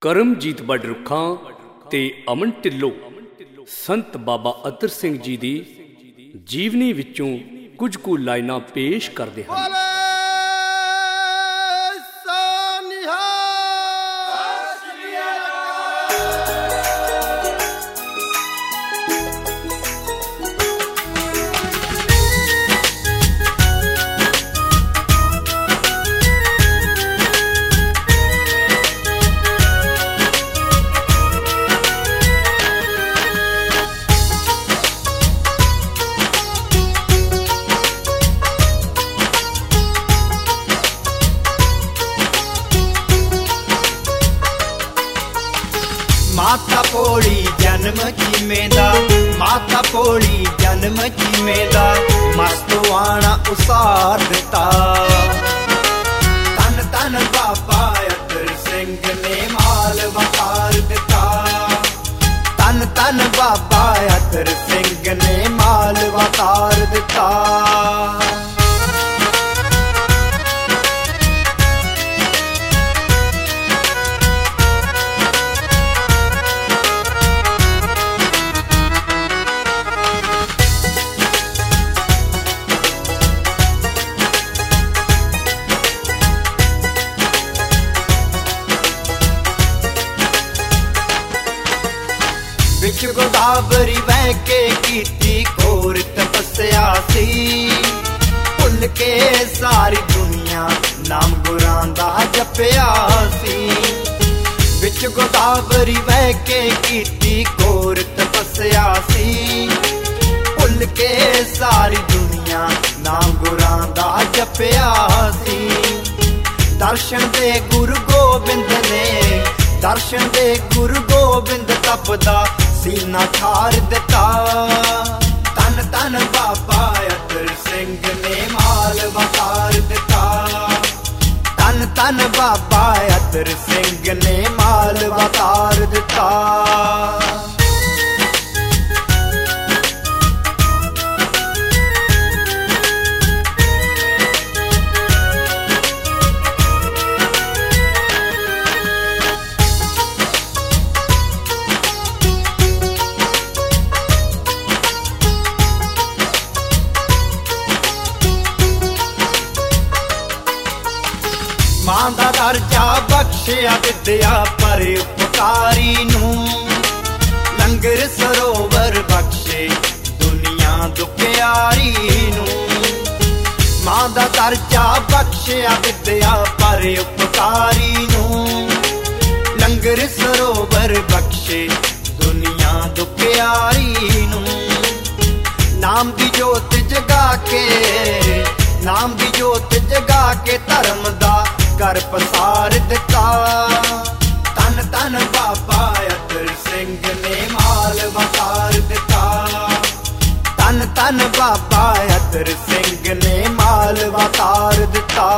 ਕਰਮਜੀਤ ਬੜ ਰੁੱਖਾਂ ਤੇ ਅਮਨ ਢਿੱਲੋਂ ਸੰਤ ਬਾਬਾ ਅਤਰ ਸਿੰਘ ਜੀ ਦੀ ਜੀਵਨੀ ਵਿੱਚੋਂ ਕੁਝ ਕੁ ਲਾਈਨਾਂ ਪੇਸ਼ ਕਰਦੇ ਹਨ। माता पोड़ी जन्म चीमेदा, माता पोड़ी जन्म चीमेदा, मस्तवाना उसार दिता। तन तन बाबा अतर सिंह ने माल वकार दिता। तन तन बाबा अतर सिंह ने माल वकार दिता। विच गोदावरी बह के कीती घोर तपस्या सी। भुल के सारी दुनिया नाम गुरां दा जपिया सी। विच गोदावरी बह के कीती घोर तपस्या सी। भुल के सारी दुनिया नाम गुरां दा जपिया सी। दर्शन दे गुरु गोबिंद ने, दर्शन दे गुरु गोबिंद तपदा सीना ठार दिता। तन तन बाबा अतर सिंह ने माल वकार दिता। तन तन बाबा अतर सिंह ने माल वकार दिता। मां दा दर्जा बख्शिया विद्या पर उपकारी नूं। लंगर सरोवर बख्शे दुनिया दुखियारी नूं। मां दा दर्जा बख्शिया विद्या पर उपकारी नूं। लंगर सरोवर बख्शे दुनिया दुखियारी नूं। नाम दी जोत जगा के, नाम दी जोत जगा के धर्म दा कर पसार दिता। तन तन बाबा अतर सिंह ने माल वकार दिता। तन तन बाबा अतर सिंह ने माल वकार दिता।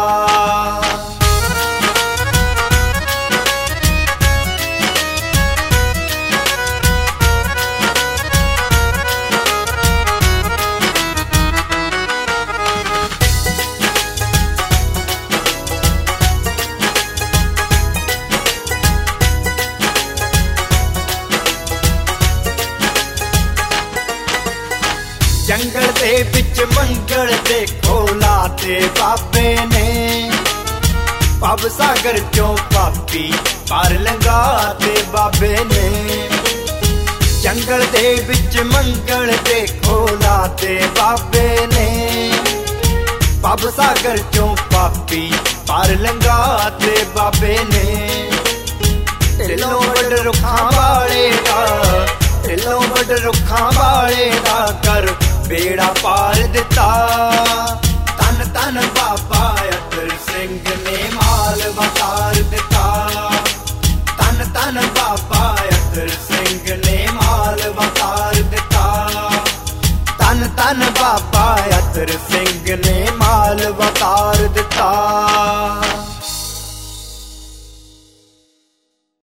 जंगल दे विच मंगल देखो लाते बाबे ने। पब सागर चों पापी पार लंघाते बाबे ने। जंगल दे विच मंगल देखो लाते बाबे ने। पब सागर चों पापी पार लंघाते बाबे ने। ढिल्लों वड रुखां वाले दा, ढिल्लों वड रुखां वाले दा कर बेड़ा पार दिता। तन तन बाबा अतर सिंह ने माल वकार दिता। तन तन बाबा अतर सिंह ने माल वकार दिता। तन तन बाबा अतर सिंह ने माल वकार दिता।